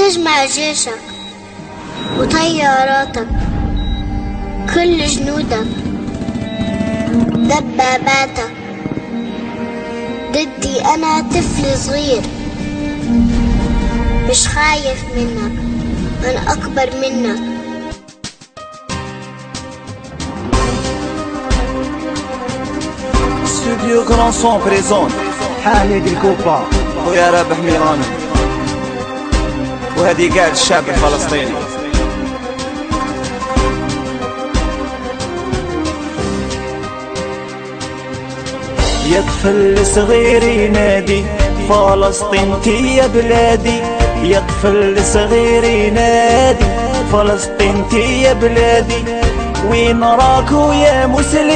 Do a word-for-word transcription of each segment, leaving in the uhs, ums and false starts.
تجمع جيشك وطياراتك، كل جنودك، دباباتك، ضدي أنا طفل صغير مش خايف منك، أنا أكبر منك. استوديو كرون سون بريزون حامد الكوبا ويا رابح ميراني، وهذه قاعد الشعب الفلسطيني. يا طفل صغير ينادي فلسطين تي يا بلادي، يا طفل صغير ينادي فلسطين تي يا بلادي، وين راكو يا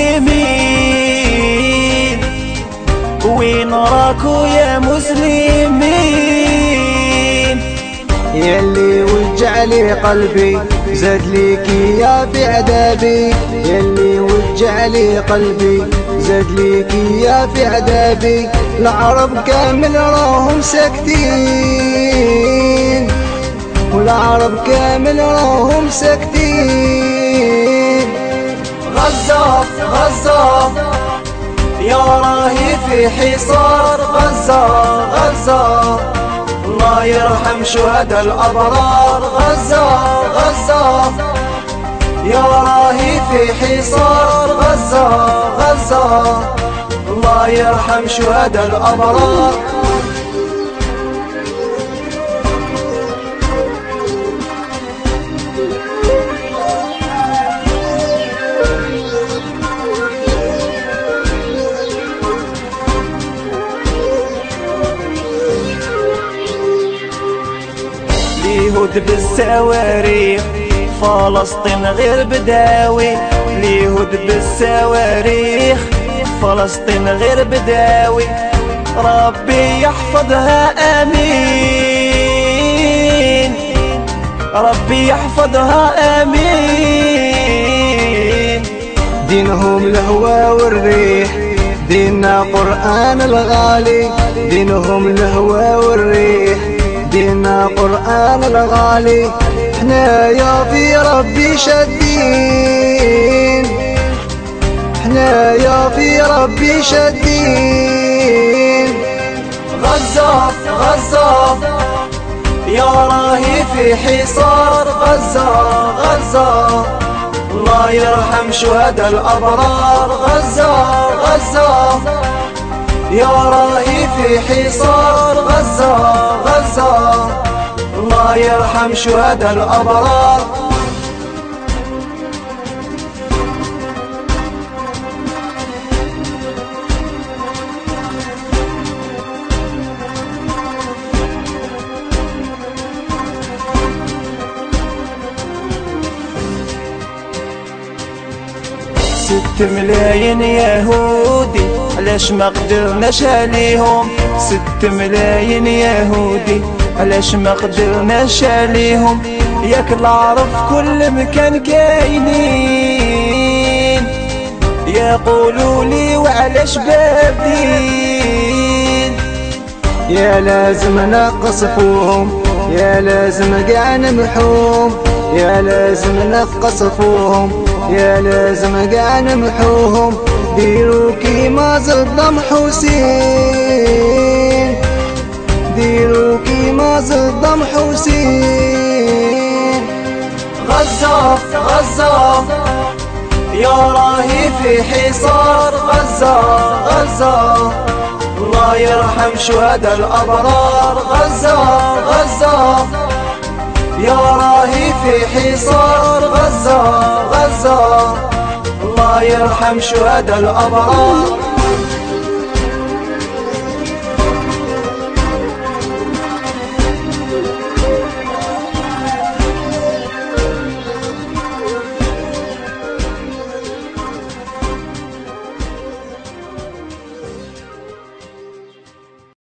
مسلمين، وين راكو يا مسلمين. يلي وجع لي قلبي زاد ليك يا بعذابي، يلي وجع لي قلبي زاد ليك يا في عذابي. العرب كامل راهم ساكتين، والعرب كامل راهم ساكتين. غزة غزة يا راهي في حصار غزة، غزة الله يرحم شهداء الأبرار. غزة غزة يا راهي في حصار غزة، غزة الله يرحم شهداء الأبرار. ليهود بالصواريخ فلسطين غير بداوي، ليهود بالصواريخ فلسطين غير بداوي. ربي يحفظها آمين، ربي يحفظها آمين. دينهم الهوى والريح، ديننا قرآن الغالي، دينهم الهوى والريح، ديننا قرآن الغالي. احنا يا في ربي شادين، احنا يا في ربي شادين. غزة غزة يا راهي في حصار غزة، غزة الله يرحم شهداء الأبرار. غزة غزة يا راهي في حصار غزة، غزة الله يرحم شهداء الأبرار. ست ملايين يهودي علاش ما قدرناش عليهم، ست ملايين يهودي علاش ما قدرناش عليهم. ياك العرب كل مكان كاينين، يقولوا لي وعلاش باردين. يا لازم نقصفوهم، يا لازم قاع نمحوهم، يا لازم نقصفوهم، يا لازم قاع نمحوهم. ديروا كيما صدام حسين، ديروا كيما صدام حسين. غزة غزة يا راهي في حصار غزة، غزة الله يرحم شهداء الأبرار. غزة غزة يا راهي في حصار غزة، غزة الله يرحم شهداء الأبرار.